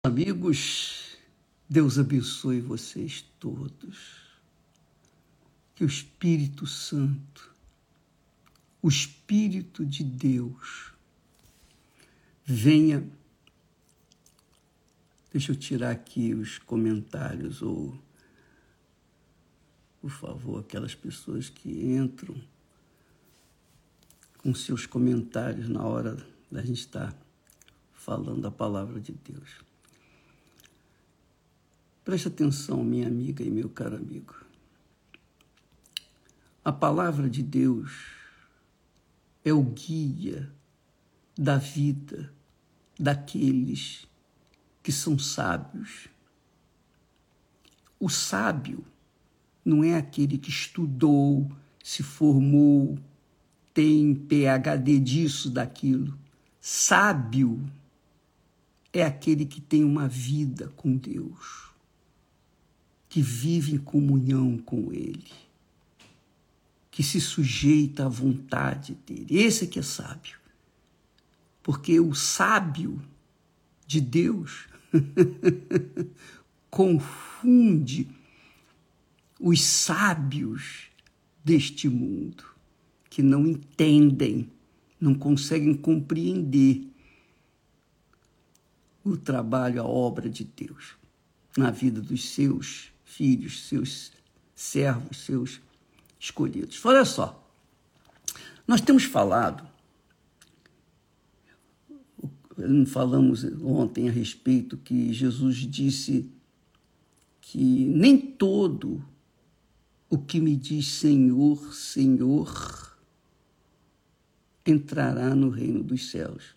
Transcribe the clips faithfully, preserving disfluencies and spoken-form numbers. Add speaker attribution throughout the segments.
Speaker 1: Amigos, Deus abençoe vocês todos. Que o Espírito Santo, o Espírito de Deus, venha. Deixa eu tirar aqui os comentários, ou, por favor, aquelas pessoas que entram com seus comentários na hora da gente estar falando a palavra de Deus. Preste atenção, minha amiga e meu caro amigo. A palavra de Deus é o guia da vida daqueles que são sábios. O sábio não é aquele que estudou, se formou, tem P H D disso, daquilo. Sábio é aquele que tem uma vida com Deus, que vive em comunhão com Ele, que se sujeita à vontade dEle. Esse é que é sábio. Porque o sábio de Deus confunde os sábios deste mundo, que não entendem, não conseguem compreender o trabalho, a obra de Deus na vida dos seus filhos, seus servos, seus escolhidos. Olha só, nós temos falado, falamos ontem a respeito que Jesus disse que nem todo o que me diz Senhor, Senhor, entrará no reino dos céus.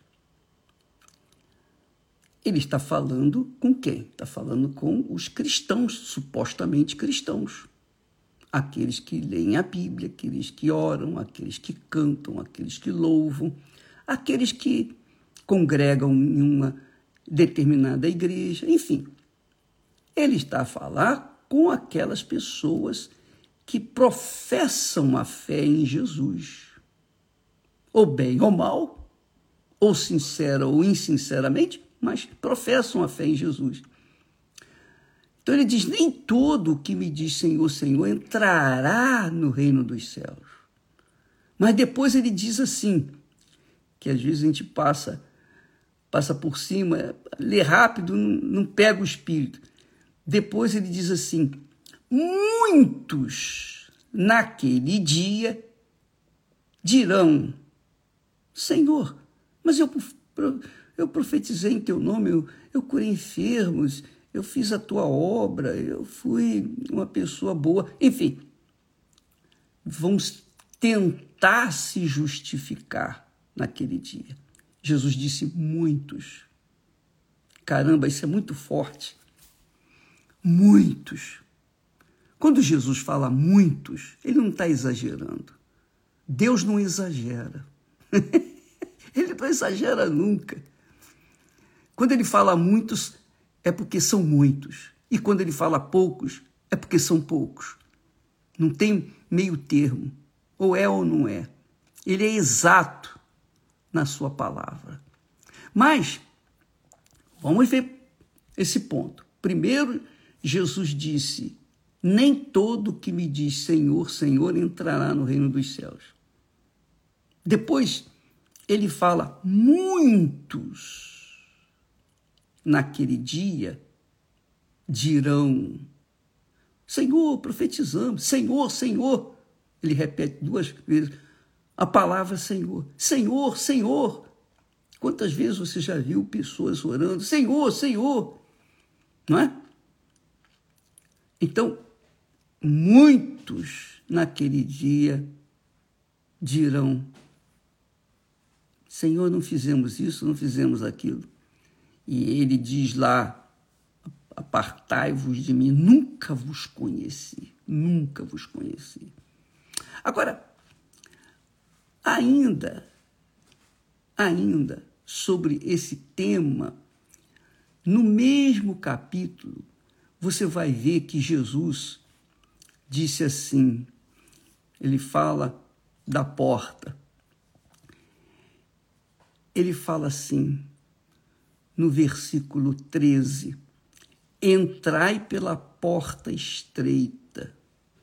Speaker 1: Ele está falando com quem? Está falando com os cristãos, supostamente cristãos. Aqueles que leem a Bíblia, aqueles que oram, aqueles que cantam, aqueles que louvam, aqueles que congregam em uma determinada igreja, enfim. Ele está a falar com aquelas pessoas que professam a fé em Jesus, ou bem ou mal, ou sincera ou insinceramente, mas professam a fé em Jesus. Então ele diz, nem todo o que me diz Senhor, Senhor entrará no reino dos céus. Mas depois ele diz assim, que às vezes a gente passa, passa por cima, lê rápido, não, não pega o espírito. Depois ele diz assim, muitos naquele dia dirão, Senhor, mas eu... Eu profetizei em teu nome, eu, eu curei enfermos, eu fiz a tua obra, eu fui uma pessoa boa. Enfim, vamos tentar se justificar naquele dia. Jesus disse muitos. Caramba, isso é muito forte. Muitos. Quando Jesus fala muitos, ele não está exagerando. Deus não exagera. Ele não exagera nunca. Quando ele fala muitos, é porque são muitos. E quando ele fala poucos, é porque são poucos. Não tem meio termo. Ou é ou não é. Ele é exato na sua palavra. Mas, vamos ver esse ponto. Primeiro, Jesus disse, nem todo que me diz Senhor, Senhor entrará no reino dos céus. Depois, ele fala, muitos naquele dia dirão, Senhor, profetizamos, Senhor, Senhor. Ele repete duas vezes a palavra Senhor. Senhor, Senhor. Quantas vezes você já viu pessoas orando, Senhor, Senhor? Não é? Então, muitos naquele dia dirão, Senhor, não fizemos isso, não fizemos aquilo. E ele diz lá, apartai-vos de mim, nunca vos conheci, nunca vos conheci. Agora, ainda, ainda sobre esse tema, no mesmo capítulo, você vai ver que Jesus disse assim, ele fala da porta, ele fala assim, no versículo treze: entrai pela porta estreita,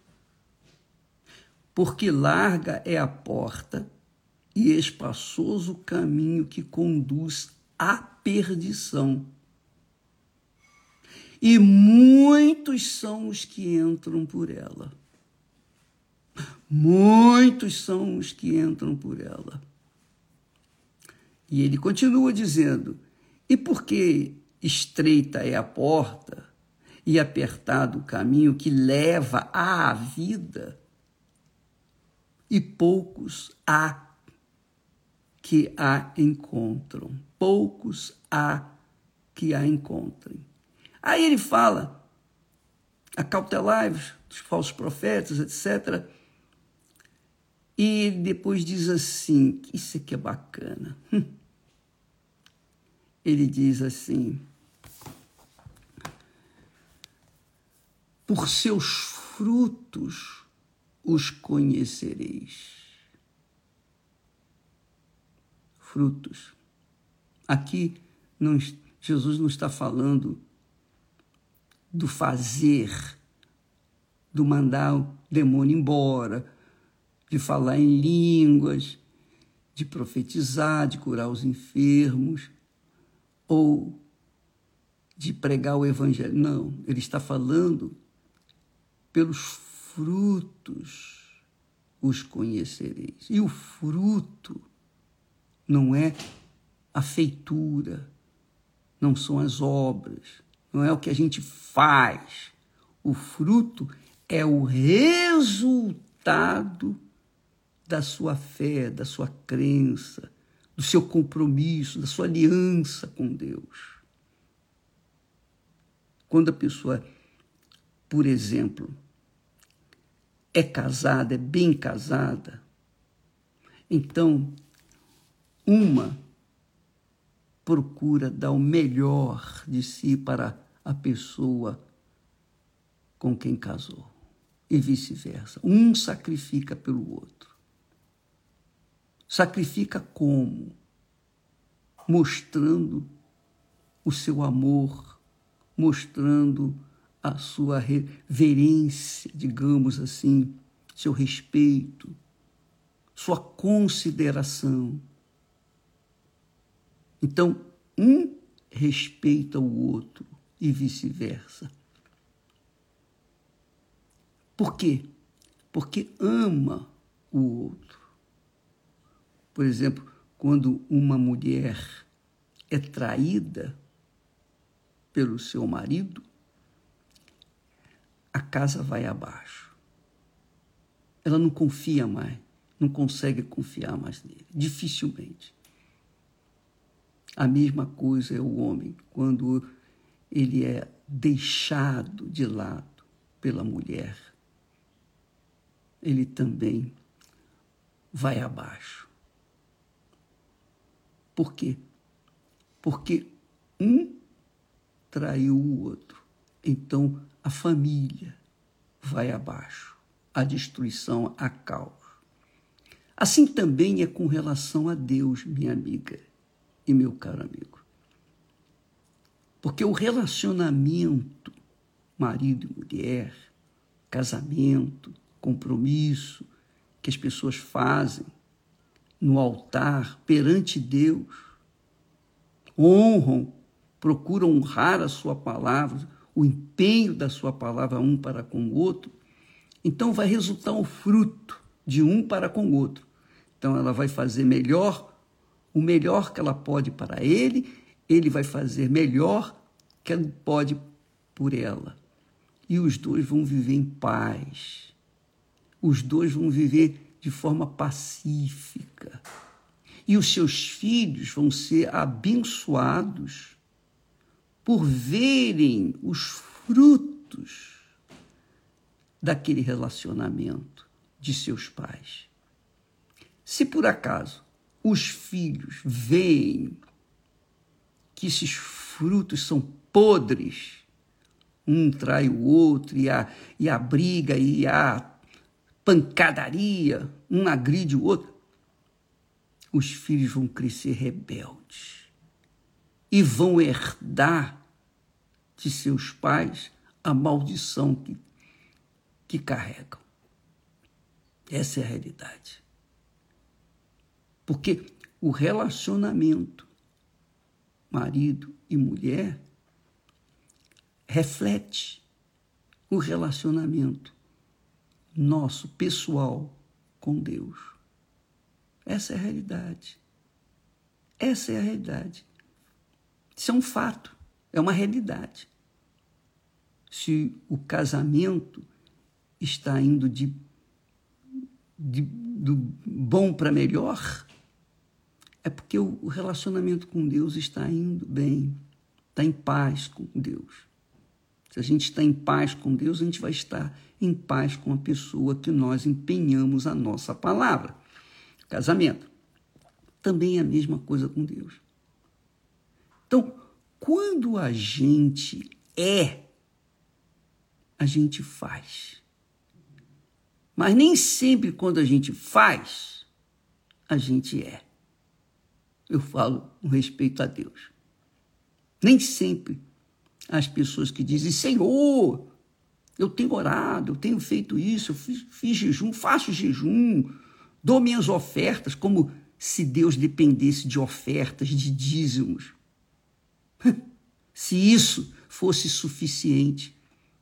Speaker 1: porque larga é a porta e espaçoso o caminho que conduz à perdição. E muitos são os que entram por ela. Muitos são os que entram por ela. E ele continua dizendo: e porque estreita é a porta e apertado o caminho que leva à vida, e poucos há que a encontram. Poucos há que a encontrem. Aí ele fala: acautelai-vos dos falsos profetas, etcétera. E depois diz assim, isso aqui é bacana. Ele diz assim: por seus frutos os conhecereis. Frutos. Aqui não, Jesus não está falando do fazer, do mandar o demônio embora, de falar em línguas, de profetizar, de curar os enfermos, ou de pregar o evangelho. Não, ele está falando pelos frutos os conhecereis. E o fruto não é a feitura, não são as obras, não é o que a gente faz. O fruto é o resultado da sua fé, da sua crença, do seu compromisso, da sua aliança com Deus. Quando a pessoa, por exemplo, é casada, é bem casada, então uma procura dar o melhor de si para a pessoa com quem casou, e vice-versa. Um sacrifica pelo outro. Sacrifica como? Mostrando o seu amor, mostrando a sua reverência, digamos assim, seu respeito, sua consideração. Então, um respeita o outro e vice-versa. Por quê? Porque ama o outro. Por exemplo, quando uma mulher é traída pelo seu marido, a casa vai abaixo. Ela não confia mais, não consegue confiar mais nele, dificilmente. A mesma coisa é o homem, quando ele é deixado de lado pela mulher, ele também vai abaixo. Por quê? Porque um traiu o outro. Então, a família vai abaixo. A destruição, a caos. Assim também é com relação a Deus, minha amiga e meu caro amigo. Porque o relacionamento marido e mulher, casamento, compromisso que as pessoas fazem no altar, perante Deus, honram, procuram honrar a sua palavra, o empenho da sua palavra um para com o outro, então vai resultar um fruto de um para com o outro. Então ela vai fazer melhor, o melhor que ela pode para ele, ele vai fazer melhor que ele pode por ela. E os dois vão viver em paz. Os dois vão viver de forma pacífica. E os seus filhos vão ser abençoados por verem os frutos daquele relacionamento de seus pais. Se por acaso os filhos veem que esses frutos são podres, um trai o outro, e a, e a briga, e a pancadaria, um agride o outro, os filhos vão crescer rebeldes. e vão herdar de seus pais a maldição que, que carregam. Essa é a realidade. Porque o relacionamento marido e mulher reflete o relacionamento nosso, pessoal, com Deus. Essa é a realidade. Essa é a realidade. Isso é um fato, é uma realidade. Se o casamento está indo de, de, do bom para melhor, é porque o relacionamento com Deus está indo bem, está em paz com Deus. Se a gente está em paz com Deus, a gente vai estar em paz com a pessoa que nós empenhamos a nossa palavra. Casamento. Também é a mesma coisa com Deus. Então, quando a gente é, a gente faz. Mas nem sempre quando a gente faz, a gente é. Eu falo com respeito a Deus. Nem sempre as pessoas que dizem, Senhor, eu tenho orado, eu tenho feito isso, eu fiz, fiz jejum, faço jejum, dou minhas ofertas, como se Deus dependesse de ofertas, de dízimos. Se isso fosse suficiente.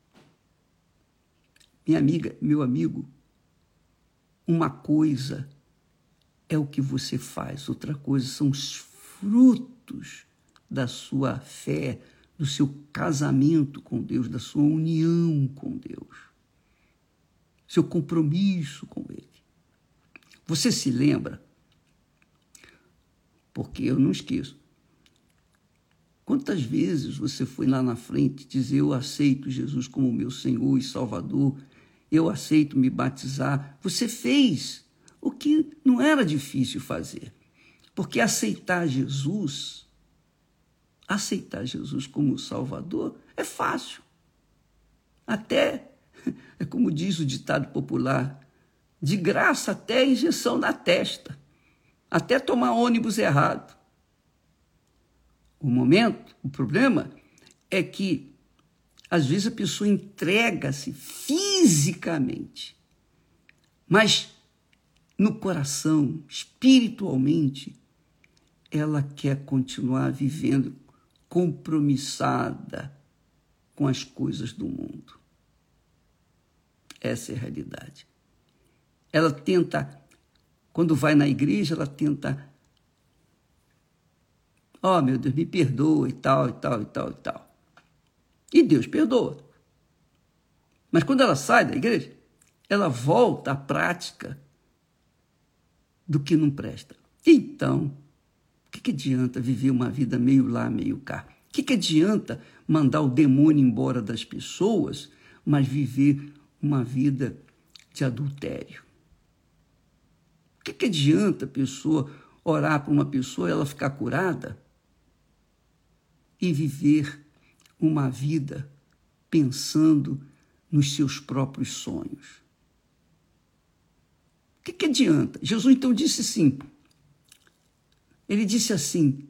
Speaker 1: Minha amiga, meu amigo, uma coisa é o que você faz, outra coisa são os frutos da sua fé, do seu casamento com Deus, da sua união com Deus, seu compromisso com Ele. Você se lembra? Porque eu não esqueço. Quantas vezes você foi lá na frente dizer, eu aceito Jesus como meu Senhor e Salvador, eu aceito me batizar. Você fez o que não era difícil fazer. Porque aceitar Jesus, aceitar Jesus como Salvador é fácil. Até, é como diz o ditado popular, de graça até injeção na testa, até tomar ônibus errado. O momento, o problema é que, às vezes, a pessoa entrega-se fisicamente, mas no coração, espiritualmente, ela quer continuar vivendo compromissada com as coisas do mundo. Essa é a realidade. Ela tenta, quando vai na igreja, ela tenta, ó, oh, meu Deus, me perdoa e tal, e tal, e tal, e tal. E Deus perdoa. Mas quando ela sai da igreja, ela volta à prática do que não presta. Então, o que, que adianta viver uma vida meio lá, meio cá? O que, que adianta mandar o demônio embora das pessoas, mas viver uma vida de adultério? O que, que adianta a pessoa orar para uma pessoa e ela ficar curada e viver uma vida pensando nos seus próprios sonhos? O que, que adianta? Jesus então disse assim, ele disse assim,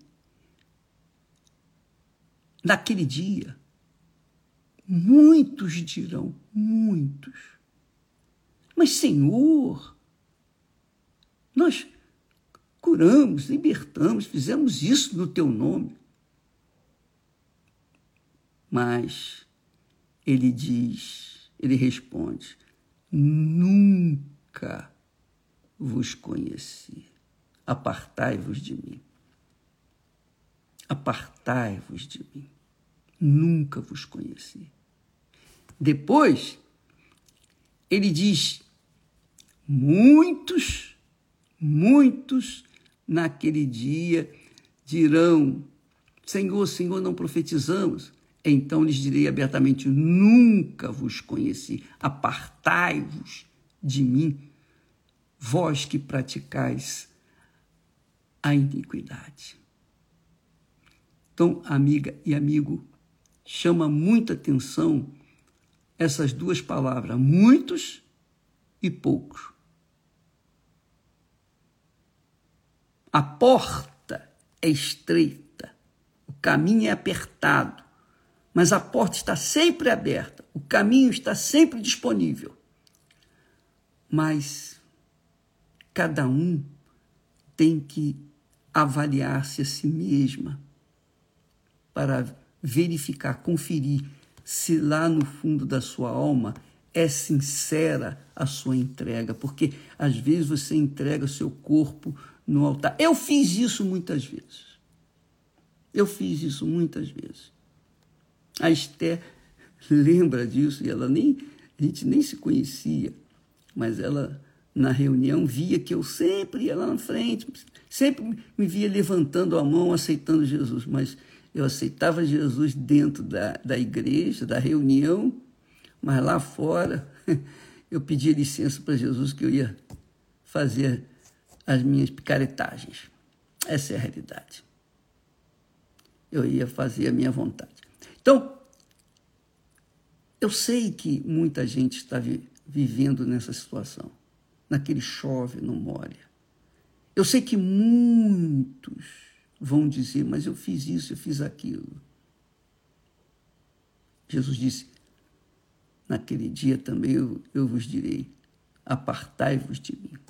Speaker 1: naquele dia, muitos dirão, muitos, mas Senhor, nós curamos, libertamos, fizemos isso no teu nome. Mas ele diz, ele responde, nunca vos conheci. Apartai-vos de mim. Apartai-vos de mim. Nunca vos conheci. Depois, ele diz, muitos, muitos naquele dia dirão, Senhor, Senhor, não profetizamos? Então lhes direi abertamente, nunca vos conheci. Apartai-vos de mim, vós que praticais a iniquidade. Então, amiga e amigo, chama muita atenção essas duas palavras, muitos e poucos. A porta é estreita, o caminho é apertado, mas a porta está sempre aberta, o caminho está sempre disponível. Mas cada um tem que avaliar-se a si mesma para verificar, conferir se lá no fundo da sua alma é sincera a sua entrega, porque às vezes você entrega o seu corpo no altar. Eu fiz isso muitas vezes. Eu fiz isso muitas vezes. A Esther lembra disso, e ela nem, a gente nem se conhecia, mas ela, na reunião, via que eu sempre ia lá na frente, sempre me via levantando a mão, aceitando Jesus, mas eu aceitava Jesus dentro da, da igreja, da reunião, mas lá fora eu pedia licença para Jesus que eu ia fazer as minhas picaretagens. Essa é a realidade. Eu ia fazer a minha vontade. Então, eu sei que muita gente está vi- vivendo nessa situação, naquele chove, não molha. Eu sei que muitos vão dizer, mas eu fiz isso, eu fiz aquilo. Jesus disse, naquele dia também eu, eu vos direi, apartai-vos de mim.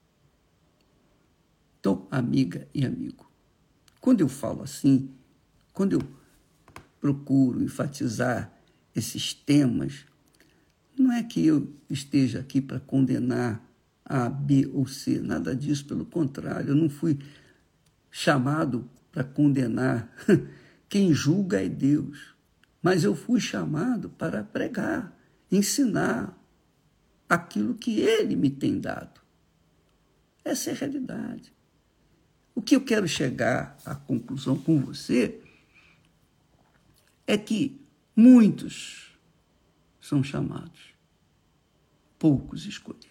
Speaker 1: Então, amiga e amigo, quando eu falo assim, quando eu procuro enfatizar esses temas, não é que eu esteja aqui para condenar A, B ou C, nada disso, pelo contrário, eu não fui chamado para condenar. Quem julga é Deus. Mas eu fui chamado para pregar, ensinar aquilo que Ele me tem dado. Essa é a realidade. O que eu quero chegar à conclusão com você é que muitos são chamados, poucos escolhidos.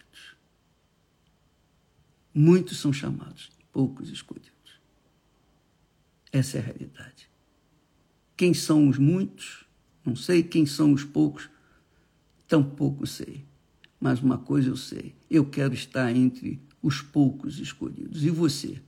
Speaker 1: Muitos são chamados, poucos escolhidos. Essa é a realidade. Quem são os muitos? Não sei. Quem são os poucos? Tampouco sei. Mas uma coisa eu sei. Eu quero estar entre os poucos escolhidos. E você?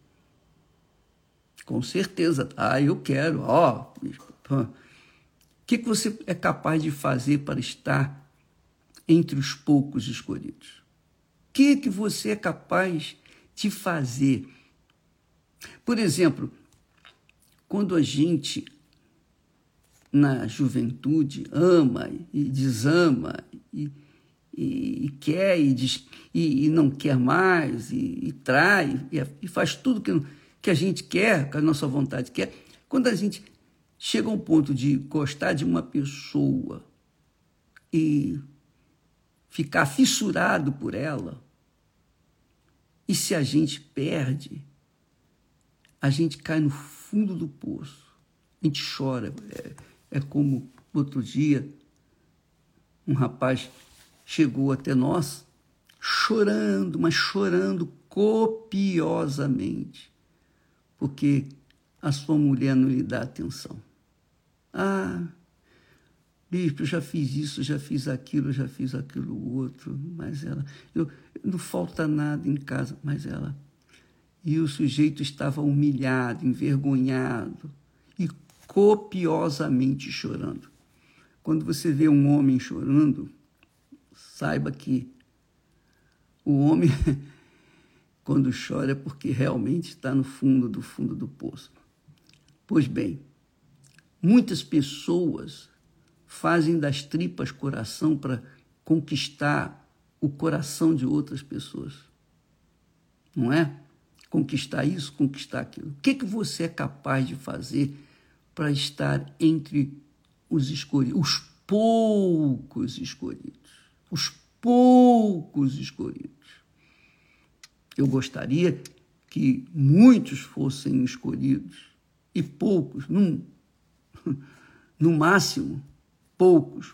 Speaker 1: Com certeza. Ah, eu quero. Ó, oh, o que você é capaz de fazer para estar entre os poucos escolhidos? O que, que você é capaz de fazer? Por exemplo, quando a gente, na juventude, ama e desama, e, e, e quer e, diz, e, e não quer mais, e, e trai, e, e faz tudo que, que a gente quer, que a nossa vontade quer, quando a gente chega a um ponto de gostar de uma pessoa e ficar fissurado por ela, e se a gente perde, a gente cai no fundo do poço, a gente chora. É, é como outro dia, um rapaz chegou até nós, chorando, mas chorando copiosamente, porque a sua mulher não lhe dá atenção. Ah, bispo, eu já fiz isso, já fiz aquilo, já fiz aquilo outro, mas ela, eu, não falta nada em casa, mas ela... E o sujeito estava humilhado, envergonhado e copiosamente chorando. Quando você vê um homem chorando, saiba que o homem, quando chora, é porque realmente está no fundo do fundo do poço. Pois bem, muitas pessoas fazem das tripas coração para conquistar o coração de outras pessoas. Não é? Conquistar isso, conquistar aquilo. O que, que você é capaz de fazer para estar entre os escolhidos, os poucos escolhidos, os poucos escolhidos? Eu gostaria que muitos fossem escolhidos e poucos, num, no máximo, poucos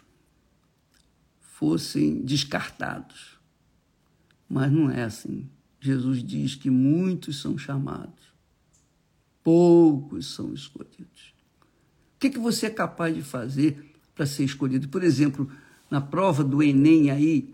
Speaker 1: fossem descartados. Mas não é assim. Jesus diz que muitos são chamados, poucos são escolhidos. O que, que você é capaz de fazer para ser escolhido? Por exemplo, na prova do Enem aí,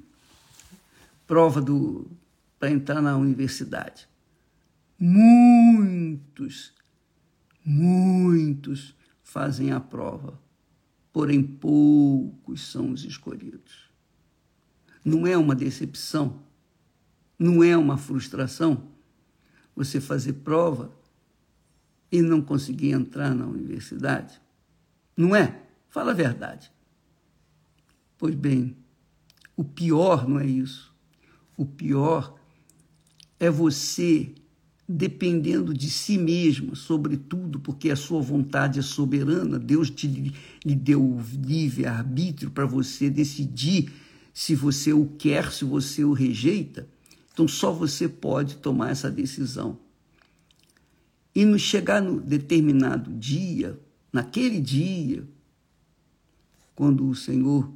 Speaker 1: prova do, para entrar na universidade. Muitos, muitos fazem a prova, porém poucos são os escolhidos. Não é uma decepção? Não é uma frustração você fazer prova e não conseguir entrar na universidade? Não é? Fala a verdade. Pois bem, o pior não é isso. O pior é você dependendo de si mesmo, sobretudo porque a sua vontade é soberana. Deus te, lhe deu o livre-arbítrio para você decidir se você o quer, se você o rejeita. Então, só você pode tomar essa decisão. E no chegar no determinado dia, naquele dia, quando o Senhor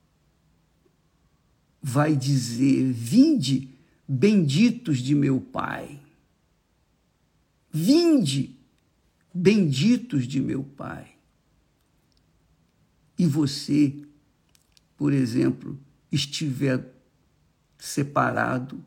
Speaker 1: vai dizer: vinde, benditos de meu Pai. Vinde, benditos de meu Pai. E você, por exemplo, estiver separado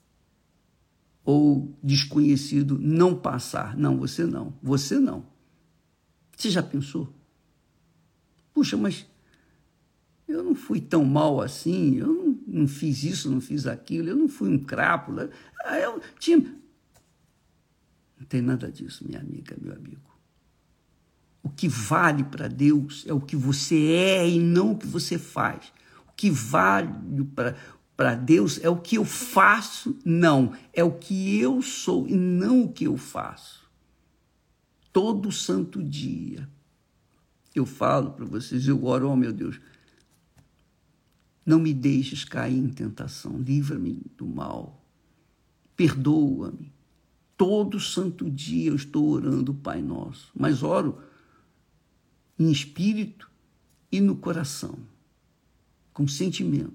Speaker 1: ou desconhecido, não passar. Não, você não. Você não. Você já pensou? Puxa, mas eu não fui tão mal assim, eu não, não fiz isso, não fiz aquilo, eu não fui um crápula. Ah, eu tinha... Não tem nada disso, minha amiga, meu amigo. O que vale para Deus é o que você é e não o que você faz. O que vale para para Deus é o que eu faço, não. É o que eu sou e não o que eu faço. Todo santo dia eu falo para vocês, eu oro, oh meu Deus, não me deixes cair em tentação, livra-me do mal, perdoa-me. Todo santo dia eu estou orando o Pai Nosso, mas oro em espírito e no coração, com sentimento.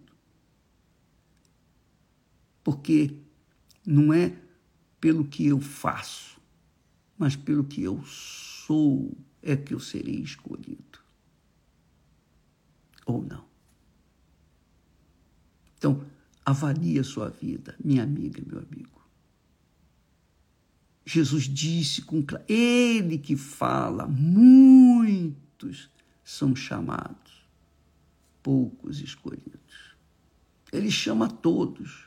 Speaker 1: Porque não é pelo que eu faço, mas pelo que eu sou é que eu serei escolhido. Ou não. Então, avalie a sua vida, minha amiga, meu amigo. Jesus disse com clareza, ele que fala, muitos são chamados, poucos escolhidos. Ele chama todos,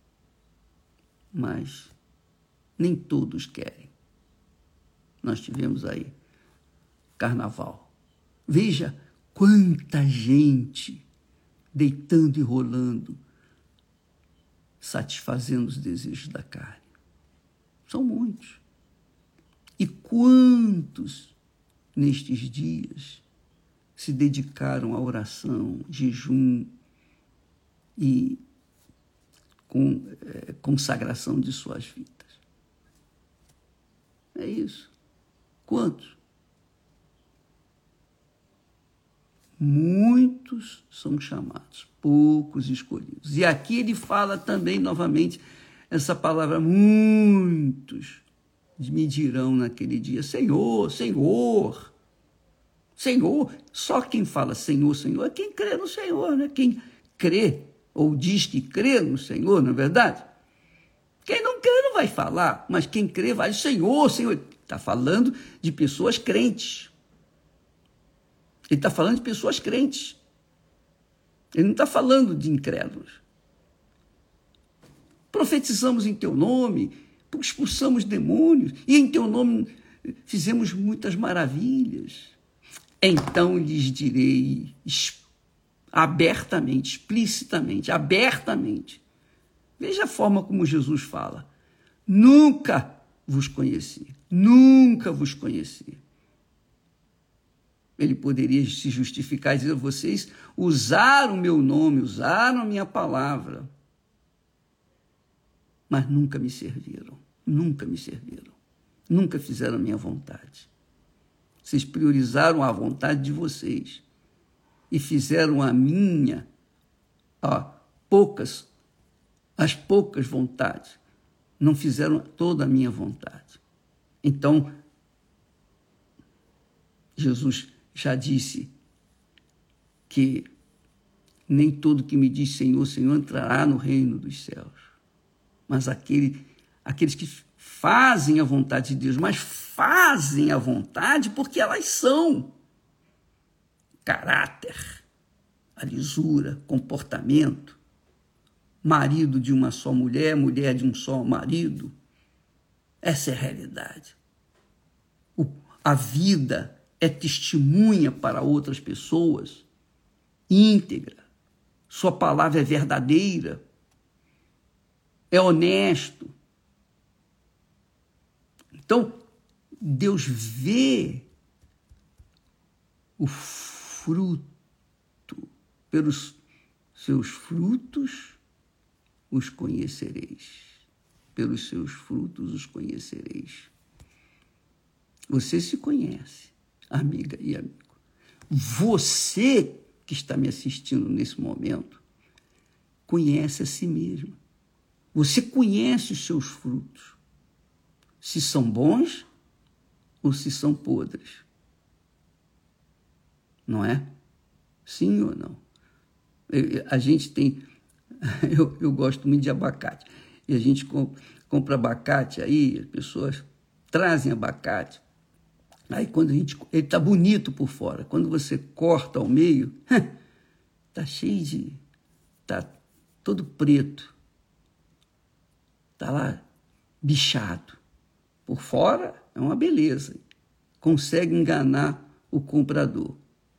Speaker 1: mas nem todos querem. Nós tivemos aí carnaval. Veja quanta gente deitando e rolando, satisfazendo os desejos da carne. São muitos. E quantos, nestes dias, se dedicaram à oração, jejum e com é, consagração de suas vidas? É isso. Quantos? Muitos são chamados, poucos escolhidos. E aqui ele fala também, novamente, essa palavra, muitos me dirão naquele dia, Senhor, Senhor, Senhor. Só quem fala Senhor, Senhor é quem crê no Senhor, né? Quem crê ou diz que crê no Senhor, não é verdade? Quem não crê não vai falar, mas quem crê vai, Senhor, Senhor. Está falando de pessoas crentes. Ele está falando de pessoas crentes. Ele não está falando de incrédulos. Profetizamos em teu nome, expulsamos demônios, e em teu nome fizemos muitas maravilhas. Então lhes direi abertamente, explicitamente, abertamente. Veja a forma como Jesus fala. Nunca vos conheci, nunca vos conheci. Ele poderia se justificar e dizer, vocês usaram o meu nome, usaram a minha palavra, mas nunca me serviram, nunca me serviram, nunca fizeram a minha vontade. Vocês priorizaram a vontade de vocês e fizeram a minha, ó, poucas, as poucas vontades, não fizeram toda a minha vontade. Então, Jesus já disse que nem todo que me diz Senhor, Senhor entrará no reino dos céus, mas aquele, aqueles que fazem a vontade de Deus, mas fazem a vontade porque elas são. caráter, a lisura, comportamento, marido de uma só mulher, mulher de um só marido. Essa é a realidade. O, a vida é testemunha para outras pessoas, íntegra, sua palavra é verdadeira, é honesto. Então, Deus vê o fruto. Pelos seus frutos os conhecereis. Pelos seus frutos os conhecereis. Você se conhece, amiga e amigo. Você que está me assistindo nesse momento conhece a si mesmo. Você conhece os seus frutos. Se são bons ou se são podres. Não é? Sim ou não? A gente tem... Eu, eu gosto muito de abacate. E a gente compra, compra abacate, aí as pessoas trazem abacate. Aí quando a gente... Ele está bonito por fora. Quando você corta ao meio, está cheio de... Está todo preto. Está lá bichado. Por fora é uma beleza. Consegue enganar o comprador.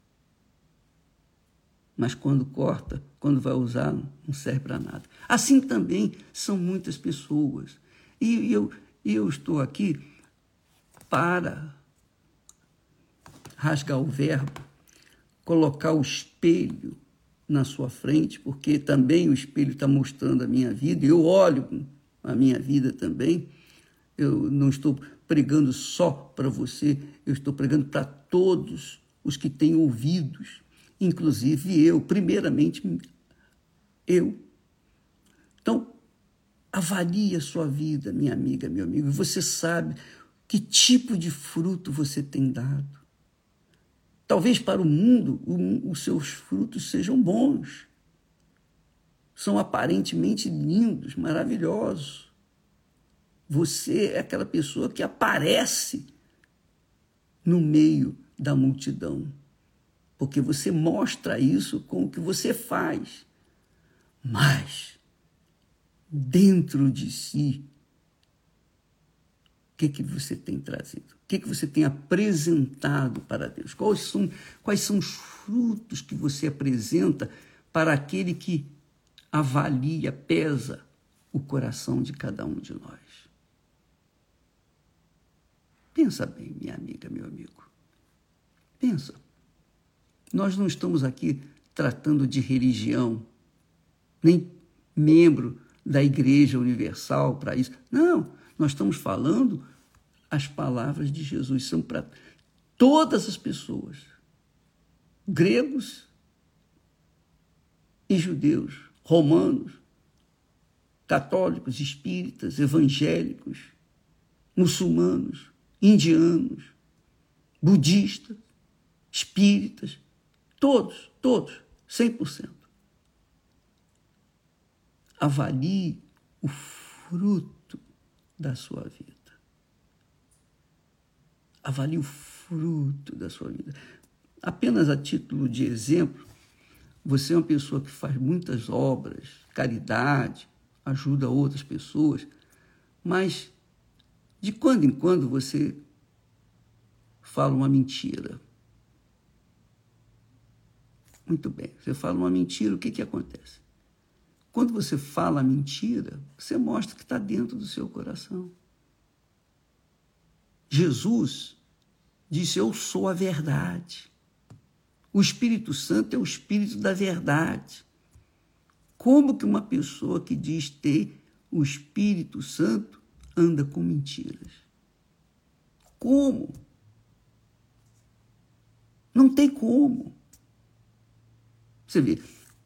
Speaker 1: Mas quando corta, quando vai usar, não serve para nada. Assim também são muitas pessoas. E eu, eu estou aqui para rasgar o verbo, colocar o espelho na sua frente, porque também o espelho está mostrando a minha vida, eu olho a minha vida também. Eu não estou pregando só para você, eu estou pregando para todos os que têm ouvidos, inclusive eu, primeiramente eu. Então, avalie a sua vida, minha amiga, meu amigo, e você sabe que tipo de fruto você tem dado. Talvez para o mundo os seus frutos sejam bons, são aparentemente lindos, maravilhosos. Você é aquela pessoa que aparece no meio da multidão, porque você mostra isso com o que você faz. Mas, dentro de si, o que, que você tem trazido? O que, que você tem apresentado para Deus? Quais são, quais são os frutos que você apresenta para aquele que avalia, pesa o coração de cada um de nós? Pensa bem, minha amiga, meu amigo. Pensa. Nós não estamos aqui tratando de religião, nem membro da Igreja Universal para isso. Não, nós estamos falando as palavras de Jesus. São para todas as pessoas, gregos e judeus, romanos, católicos, espíritas, evangélicos, muçulmanos, indianos, budistas, espíritas, todos, todos, cem por cento. Avalie o fruto da sua vida. Avalie o fruto da sua vida. Apenas a título de exemplo, você é uma pessoa que faz muitas obras, caridade, ajuda outras pessoas, mas de quando em quando você fala uma mentira. Muito bem, você fala uma mentira, o que, que acontece? Quando você fala a mentira, você mostra que está dentro do seu coração. Jesus disse, eu sou a verdade. O Espírito Santo é o Espírito da verdade. Como que uma pessoa que diz ter o Espírito Santo anda com mentiras? Como? Não tem como. Você vê,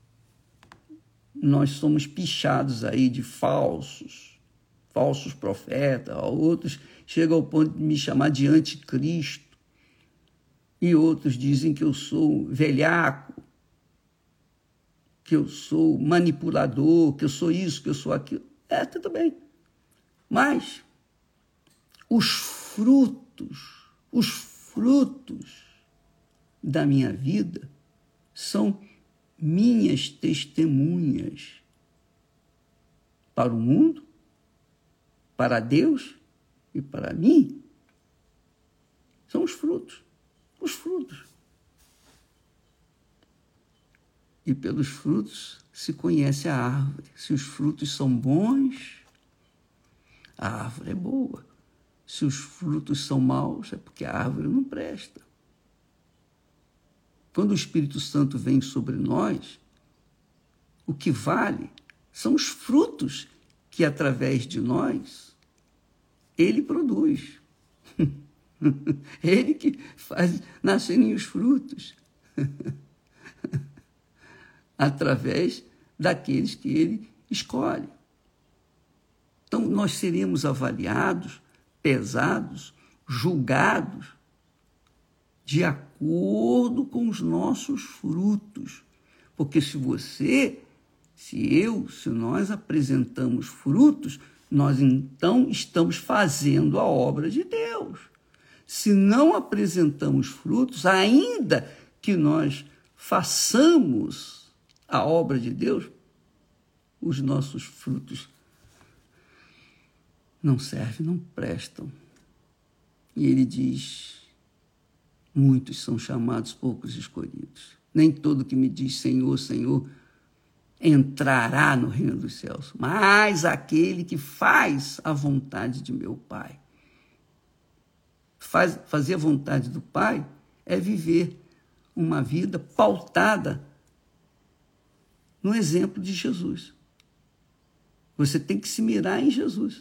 Speaker 1: nós somos pichados aí de falsos, falsos profetas, outros chegam ao ponto de me chamar de anticristo, e outros dizem que eu sou velhaco, que eu sou manipulador, que eu sou isso, que eu sou aquilo. É, tudo bem. Mas os frutos, os frutos da minha vida são minhas testemunhas para o mundo, para Deus e para mim. São os frutos, os frutos. E pelos frutos se conhece a árvore. Se os frutos são bons, a árvore é boa. Se os frutos são maus, é porque a árvore não presta. Quando o Espírito Santo vem sobre nós, o que vale são os frutos que, através de nós, ele produz. Ele que faz nascerem os frutos. Através daqueles que ele escolhe. Então, nós seremos avaliados, pesados, julgados, de acordo com os nossos frutos. Porque se você, se eu, se nós apresentamos frutos, nós então estamos fazendo a obra de Deus. Se não apresentamos frutos, ainda que nós façamos a obra de Deus, os nossos frutos não servem, não prestam. E ele diz, muitos são chamados, poucos escolhidos. Nem todo que me diz Senhor, Senhor, entrará no reino dos céus, mas aquele que faz a vontade de meu Pai. Faz, fazer a vontade do Pai é viver uma vida pautada no exemplo de Jesus. Você tem que se mirar em Jesus.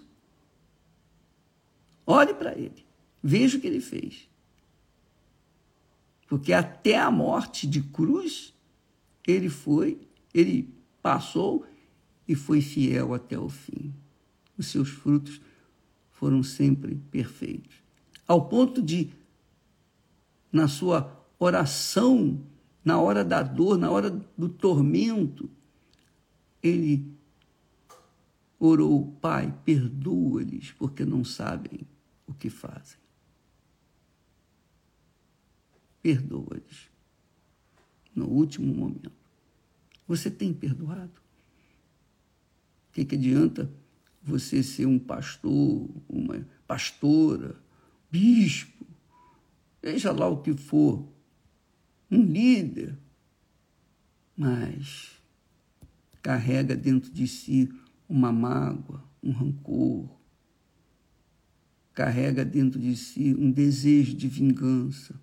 Speaker 1: Olhe para ele, veja o que ele fez. Porque até a morte de cruz, ele foi, ele passou e foi fiel até o fim. Os seus frutos foram sempre perfeitos. Ao ponto de, na sua oração, na hora da dor, na hora do tormento, ele orou, Pai, perdoa-lhes, porque não sabem o que fazem. Perdoa-lhes. No último momento. Você tem perdoado? O que, que adianta você ser um pastor, uma pastora, bispo, seja lá o que for, um líder, mas carrega dentro de si uma mágoa, um rancor, carrega dentro de si um desejo de vingança.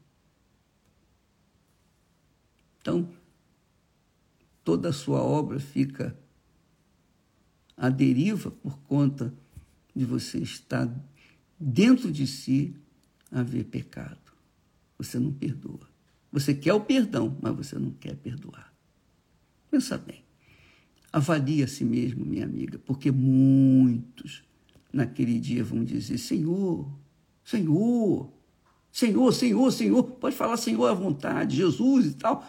Speaker 1: Então, toda a sua obra fica à deriva por conta de você estar dentro de si haver pecado. Você não perdoa. Você quer o perdão, mas você não quer perdoar. Pensa bem. Avalie a si mesmo, minha amiga, porque muitos naquele dia vão dizer, Senhor, Senhor, Senhor, Senhor, Senhor, pode falar Senhor à vontade, Jesus e tal.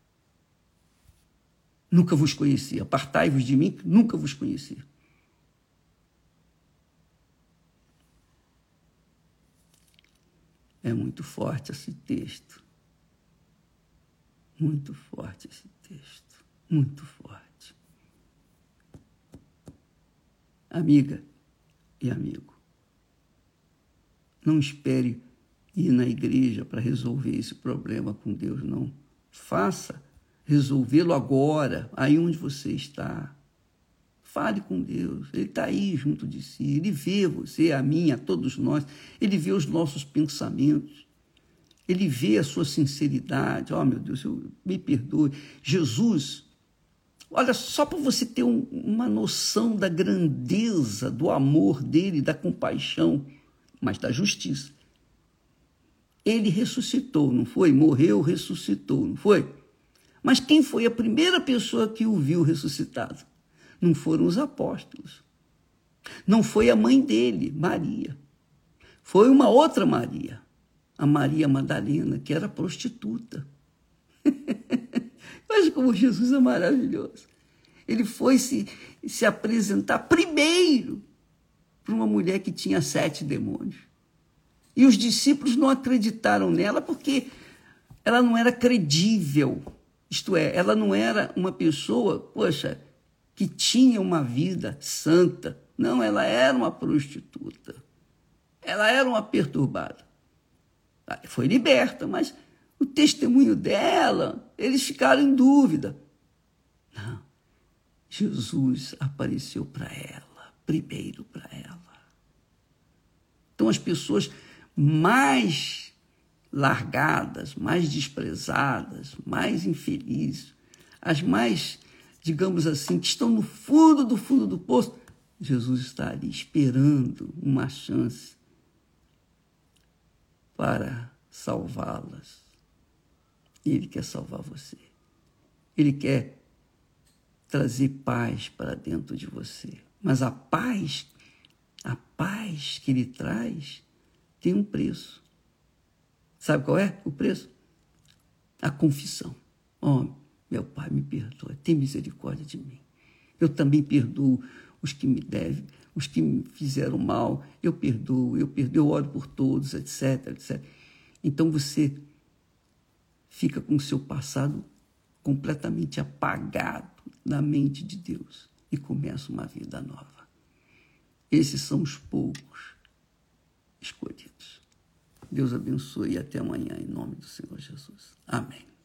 Speaker 1: Nunca vos conheci, apartai-vos de mim, nunca vos conheci. É muito forte esse texto. Muito forte esse texto. Muito forte. Amiga e amigo, não espere ir na igreja para resolver esse problema com Deus, não. Faça resolvê-lo agora, aí onde você está. Fale com Deus, Ele está aí junto de si, Ele vê você, a mim, a todos nós, Ele vê os nossos pensamentos, Ele vê a sua sinceridade. Oh, meu Deus, eu, me perdoe. Jesus, olha, só para você ter um, uma noção da grandeza, do amor dele, da compaixão, mas da justiça. Ele ressuscitou, não foi? Morreu, ressuscitou, não foi? Mas quem foi a primeira pessoa que o viu ressuscitado? Não foram os apóstolos. Não foi a mãe dele, Maria. Foi uma outra Maria, a Maria Madalena, que era prostituta. Mas como Jesus é maravilhoso. Ele foi se, se apresentar primeiro para uma mulher que tinha sete demônios. E os discípulos não acreditaram nela porque ela não era credível, isto é, ela não era uma pessoa, poxa, que tinha uma vida santa. Não, ela era uma prostituta. Ela era uma perturbada. Foi liberta, mas o testemunho dela, eles ficaram em dúvida. Não, Jesus apareceu para ela, primeiro para ela. Então, as pessoas mais largadas, mais desprezadas, mais infelizes, as mais, digamos assim, que estão no fundo do fundo do poço, Jesus está ali esperando uma chance para salvá-las. Ele quer salvar você. Ele quer trazer paz para dentro de você. Mas a paz, a paz que ele traz, tem um preço. Sabe qual é o preço? A confissão. Oh, meu Pai, me perdoa, tem misericórdia de mim. Eu também perdoo os que me devem, os que me fizeram mal, eu perdoo, eu perdoo, eu oro por todos, etc, etcétera. Então você fica com o seu passado completamente apagado na mente de Deus e começa uma vida nova. Esses são os poucos escolhidos. Deus abençoe e até amanhã, em nome do Senhor Jesus. Amém.